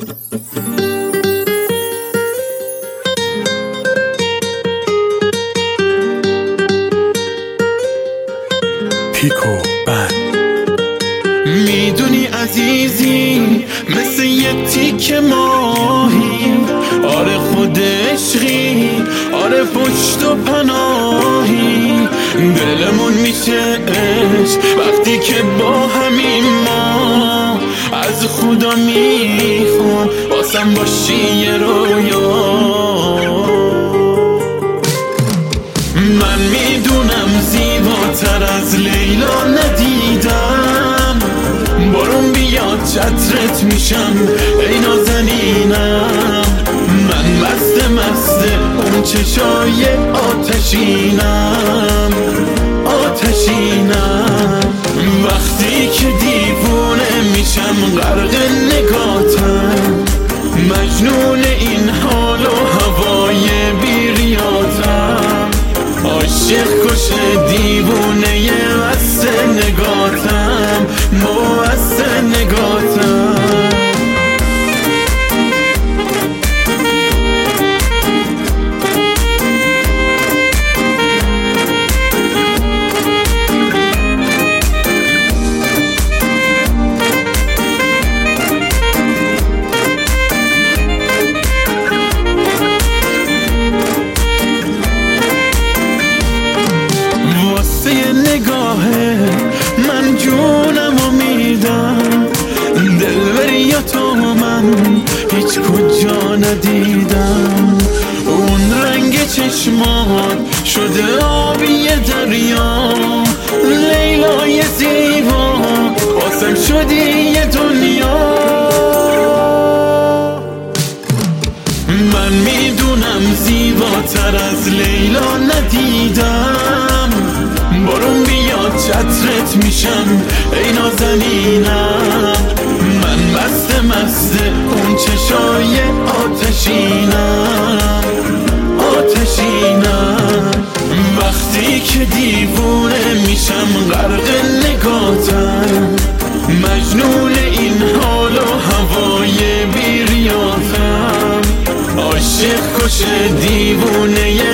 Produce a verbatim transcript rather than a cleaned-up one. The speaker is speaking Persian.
پیکو بند. میدونی عزیزی مثل یه تیک ماهی، آره خود عشقی، آره پشت و پناهی. دلمون میشه عشق وقتی که با همین ما، از خدا میخوام واسم باشی یه رویا. من میدونم زیباتر از لیلا ندیدم، برون بیاد چترت میشم ای نازنینم. من مست مست اون چشای آتشینم، آتشینم. وقتی که دیوونه میشم غرق نگاتم، مجنون این حال و هوای بیریاتم. عاشق کشه دیوونه مست نگاتم، مست نگاتم. نگاهه من جونم و میدم، دلبری تو من هیچ کجا ندیدم. اون رنگ چشمات شده آبی دریا، لیلای زیبا واسم شدی یه دنیا. من میدونم زیباتر از لیلا ندیدم، برون بیاد چترت میشم ای نازنینم. من مست مست اون چشای آتشینم، آتشینم. وقتی که دیوونه میشم غرق نگاتم، مجنون این حال و هوای بیریاتم. عاشق کشه دیوونه